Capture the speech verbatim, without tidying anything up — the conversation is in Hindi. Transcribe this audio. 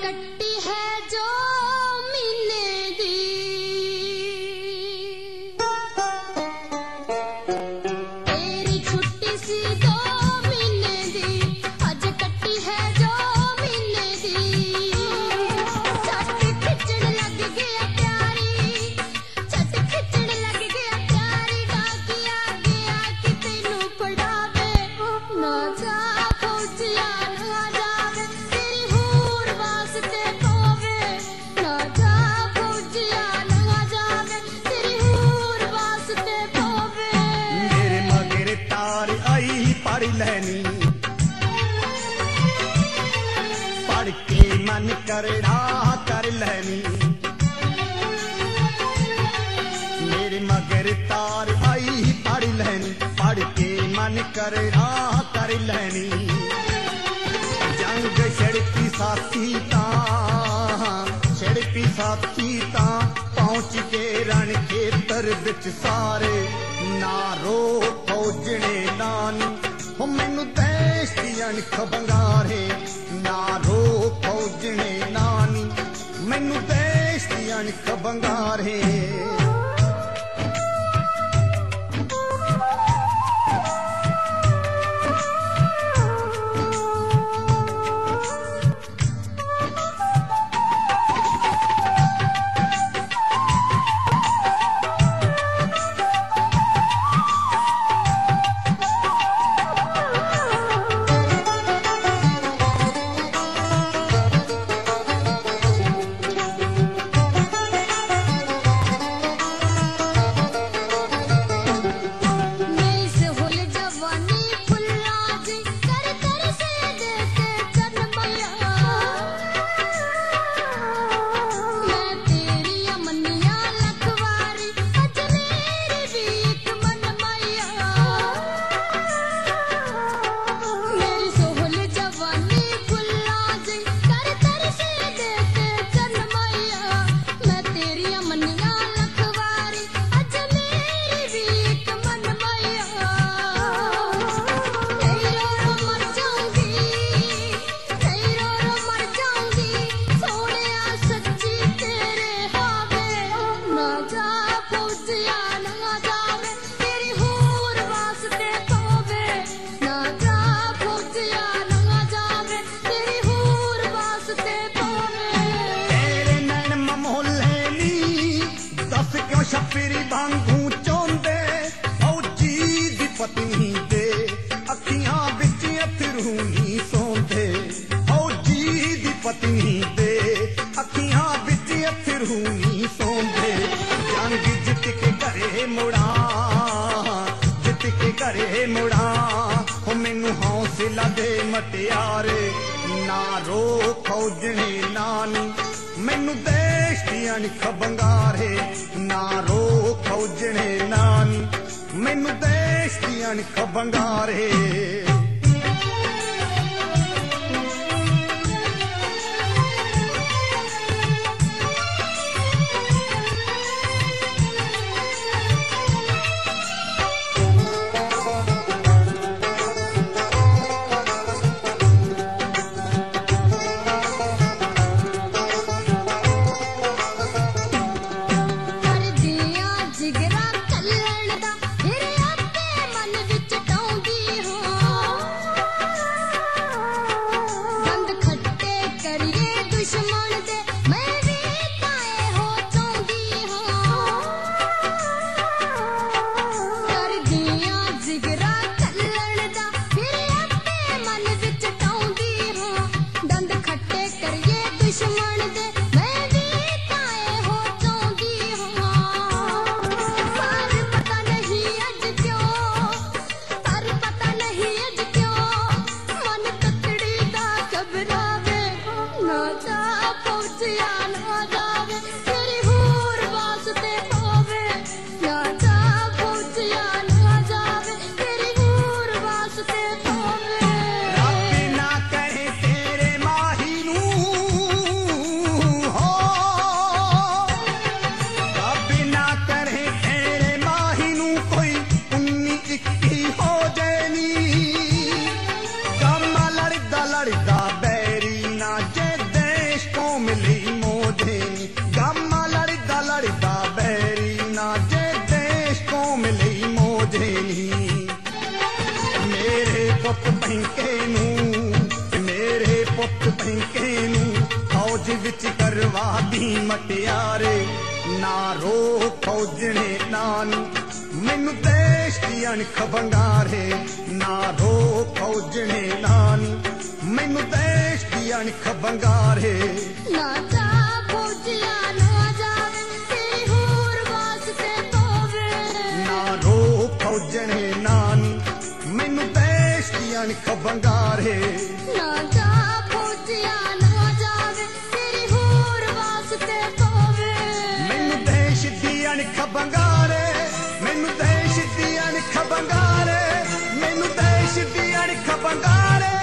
कट्टी है जो मीने दी तेरी छुट्टी सी दो मीने दी अज कट्टी है जो मीने दी झट खिचण लग गया प्यारी झट खिचण लग गया प्यारी डाकी आ गया कि तेनू पढ़ावे ना जा फौजिया ना जावे तेरी हूर वास्ते पावे ना जा फौजिया ना जावे तेरी हूर वास्ते पावे मेरे मगर तार आई पढ़ लैनी पढ़ के मन करड़ा कर लैनी मेरे मगर तार आई पढ़ लैनी पढ़ के मन करड़ा कर लैनी जंग छड़की साथी ता छड़की साथी ता पहुंच के रण खेतर विच सारे ना रो फौजने नानी हो मैनू देश दी अणख बंगारे ना रो फौजने नानी मैनू देश दी अणख बंगारे मेरी से हुल जवानी फुल्ला जी कर कर से देते जन्मया मैं तेरी अमनिया लखवारी अज मेरी भी एक मन मैया मेरी से हुल जवानी फुल्ला जी कर कर से देते जन्मया मैं तेरी अमनिया लखवारी अज मेरी भी एक मन मैया तेरो रो मर जाऊंगी तेरो रो मर जाऊंगी सोनिया सच्ची तेरे हावे ना जा फौजिया ना जावे तेरी हूर वास्ते पावे ना जा फौजिया ना जावे तेरी हूर वास्ते पावे तेरे नैन ममोले नी दस क्यों छपरी वांगू चोंदे फौजी दी पत्नी दे अखियां विच अथरू नी सौंदे फौजी दी पत्नी दे अखियां विच अथरू नी सौंदे जंग जित के घरे मुड़ा जित के घरे मुड़ा हो मैनू हौसला दे मटियारे ना रो फौजने नानी मैनू देश दी अणख बंगारे ना रो फौजने नानी मैनू देश दी अणख बंगारे कर दिया जिगरा कल्लण दा फिर आपे मन विच टौंदी हो ਪੁੱਤ ਬੈਂਕੇ ਨੂੰ ਫੌਜ ਵਿੱਚ ਕਰਵਾ ਦੀ ਮਟਿਆਰੇ ਨਾ ਰੋ ਫੌਜਣੇ ਨਾਨੂੰ ਮੈਨੂੰ ਦੇਸ਼ ਦੀ ਅਣਖ ਵੰਗਾਰੇ ਨਾ ਰੋ ਫੌਜਣੇ ਨਾਨੂੰ ਮੈਨੂੰ ਦੇਸ਼ ਦੀ ਅਣਖ ਵੰਗਾਰੇ ਨਾ ਜਾ ਫੌਜੀਆ ਨਾ ਜਾਵੇ ਤੇਰੀ ਹੂਰ ਵਾਸਤੇ ਪਵੇ ਨਾ ਰੋ ਫੌਜਣੇ ਨਾਨੂੰ ਮੈਨੂੰ ਦੇਸ਼ ਦੀ ਅਣਖ ਵੰਗਾਰੇ ਨਾ ਜਾ ਫੌਜੀਆ ਨਾ ਜਾਵੇ ਤੇਰੀ ਹੂਰ ਵਾਸਤੇ ਪਵੇ ਮੈਨੂੰ ਦੇਸ਼ ਦੀ ਅਣਖ ਵੰਗਾਰੇ ਮੈਨੂੰ ਦੇਸ਼ ਦੀ ਅਣਖ ਵੰਗਾਰੇ ਮੈਨੂੰ ਦੇਸ਼ ਦੀ ਅਣਖ ਵੰਗਾਰੇ